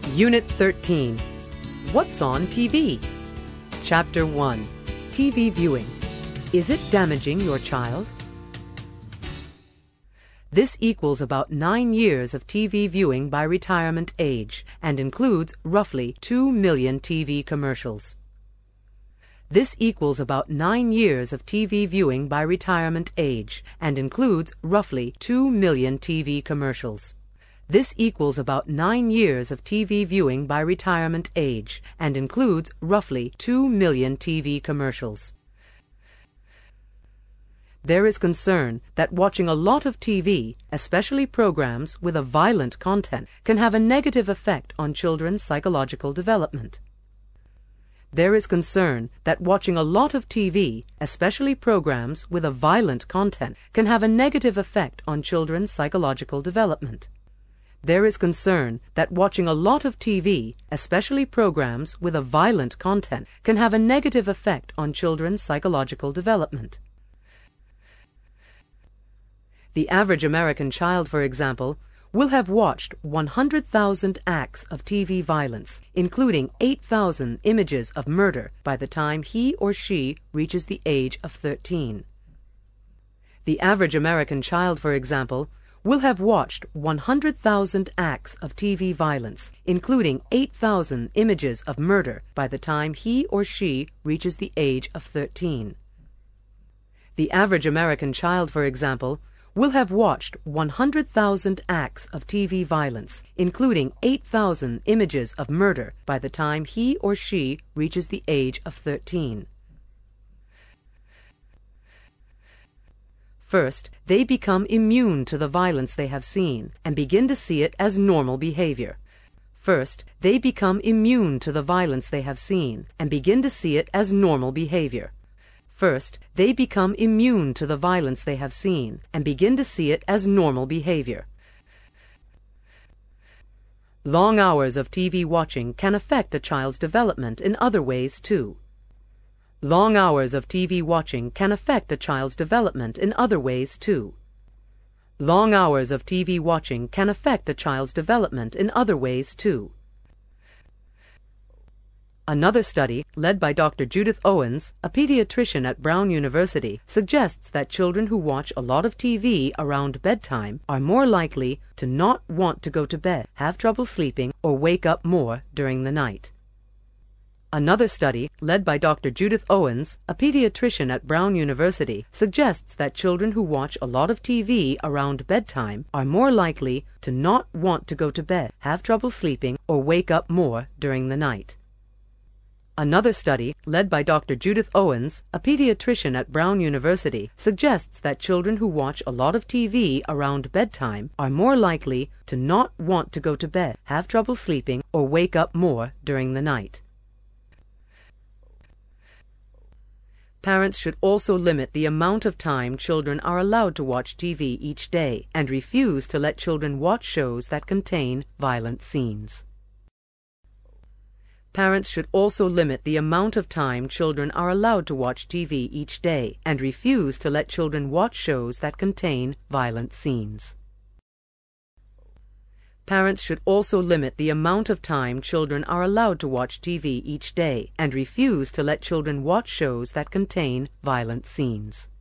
Unit 13. What's on TV? Chapter 1. TV viewing. Is it damaging your child? This equals about 9 years of TV viewing by retirement age and includes roughly 2 million TV commercials. This equals about 9 years of TV viewing by retirement age and includes roughly 2 million TV commercials. This equals about 9 years of TV viewing by retirement age and includes roughly 2 million TV commercials. There is concern that watching a lot of TV, especially programs with a violent content, can have a negative effect on children's psychological development. There is concern that watching a lot of TV, especially programs with a violent content, can have a negative effect on children's psychological development. There is concern that watching a lot of TV, especially programs with a violent content, can have a negative effect on children's psychological development. The average American child, for example, will have watched 100,000 acts of TV violence, including 8,000 images of murder, by the time he or she reaches the age of 13. The average American child, for example, will have watched 100,000 acts of TV violence, including 8,000 images of murder, by the time he or she reaches the age of 13. The average American child, for example, will have watched 100,000 acts of TV violence, including 8,000 images of murder, by the time he or she reaches the age of 13. First, they become immune to the violence they have seen and begin to see it as normal behavior. First, they become immune to the violence they have seen and begin to see it as normal behavior. First, they become immune to the violence they have seen and begin to see it as normal behavior. Long hours of TV watching can affect a child's development in other ways too. Long hours of TV watching can affect a child's development in other ways too. Long hours of TV watching can affect a child's development in other ways too. Another study, led by Dr. Judith Owens, a pediatrician at Brown University, suggests that children who watch a lot of TV around bedtime are more likely to not want to go to bed, have trouble sleeping, or wake up more during the night. Another study, led by Dr. Judith Owens, a pediatrician at Brown University, suggests that children who watch a lot of TV around bedtime are more likely to not want to go to bed, have trouble sleeping, or wake up more during the night. Another study, led by Dr. Judith Owens, a pediatrician at Brown University, suggests that children who watch a lot of TV around bedtime are more likely to not want to go to bed, have trouble sleeping, or wake up more during the night. Parents should also limit the amount of time children are allowed to watch TV each day and refuse to let children watch shows that contain violent scenes. Parents should also limit the amount of time children are allowed to watch TV each day and refuse to let children watch shows that contain violent scenes. Parents should also limit the amount of time children are allowed to watch TV each day and refuse to let children watch shows that contain violent scenes.